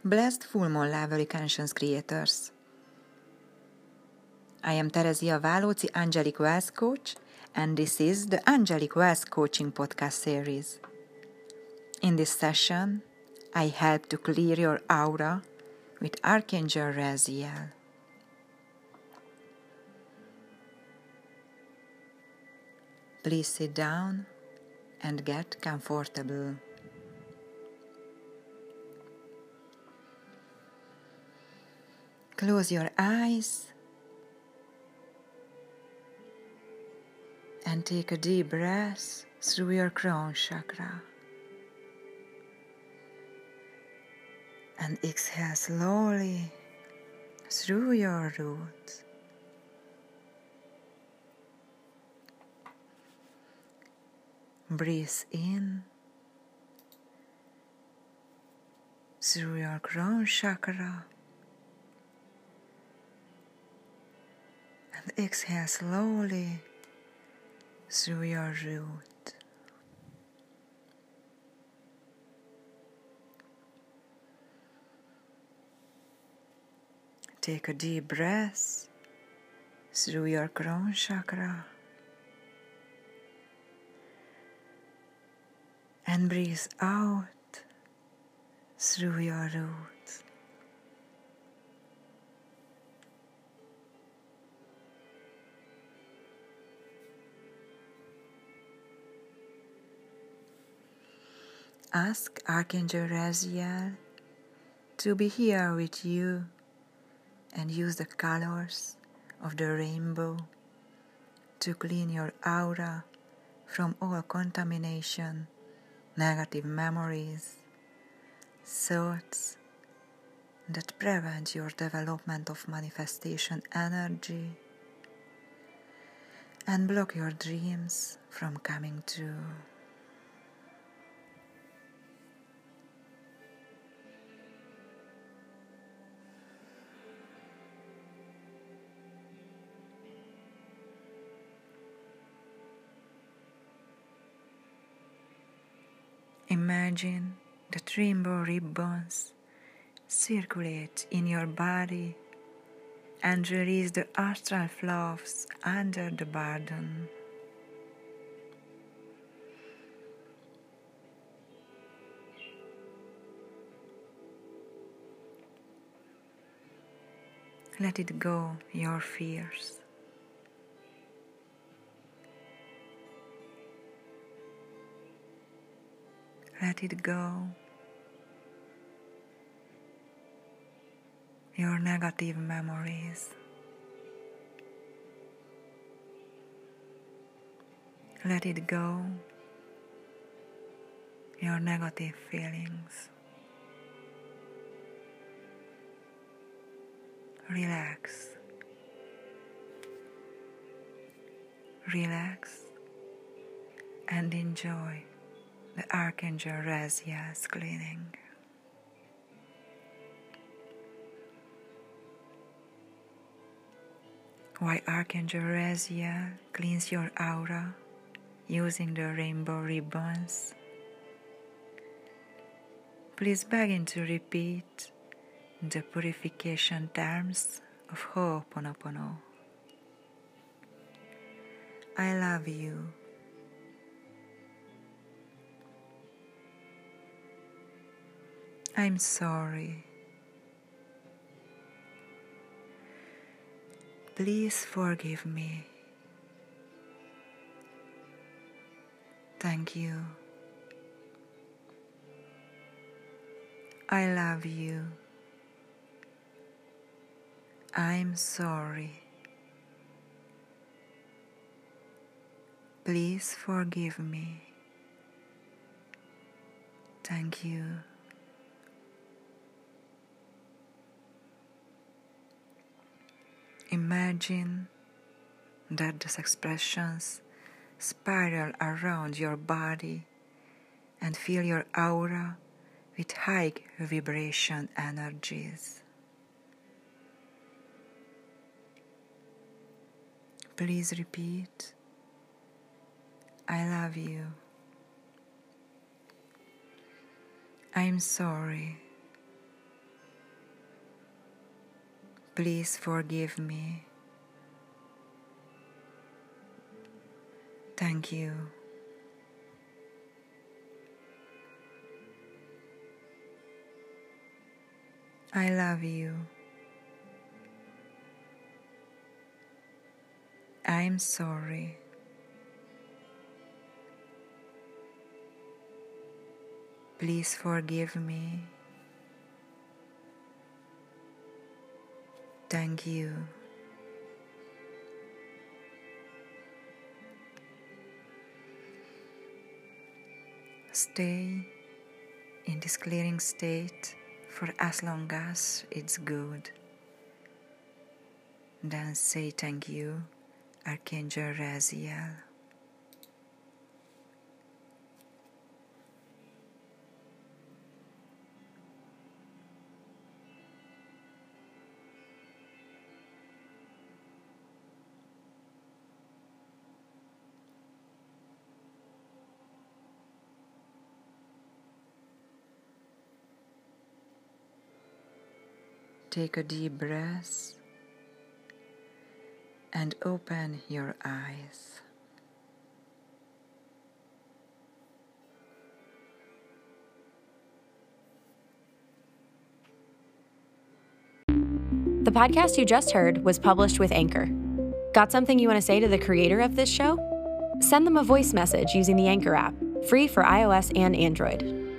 Blessed full moon level conscience creators. I am Teresia Válóci, Angelic Wealth Coach, and this is the Angelic Wealth Coaching podcast series. In this session, I help to clear your aura with Archangel Raziel. Please sit down and get comfortable. Close your eyes and take a deep breath through your crown chakra. And exhale slowly through your roots. Breathe in through your crown chakra. And exhale slowly through your root. Take a deep breath through your crown chakra and breathe out through your root. Ask Archangel Raziel to be here with you and use the colors of the rainbow to clean your aura from all contamination, negative memories, thoughts that prevent your development of manifestation energy and block your dreams from coming true. Imagine that rainbow ribbons circulate in your body and release the astral flows under the burden. Let it go, your fears. Let it go, your negative memories. Let it go, your negative feelings. Relax. Relax and enjoy the Archangel Raziel's cleaning. While Archangel Raziel cleans your aura using the rainbow ribbons, please begin to repeat the purification terms of Ho'oponopono. I love you. I'm sorry. Please forgive me. Thank you. I love you. I'm sorry. Please forgive me. Thank you. Imagine that these expressions spiral around your body and fill your aura with high vibration energies. Please repeat, I love you. I'm sorry. Please forgive me. Thank you. I love you. I'm sorry. Please forgive me. Thank you. Stay in this clearing state for as long as it's good. Then say thank you, Archangel Raziel. Take a deep breath and open your eyes. The podcast you just heard was published with Anchor. Got something you want to say to the creator of this show? Send them a voice message using the Anchor app, free for iOS and Android.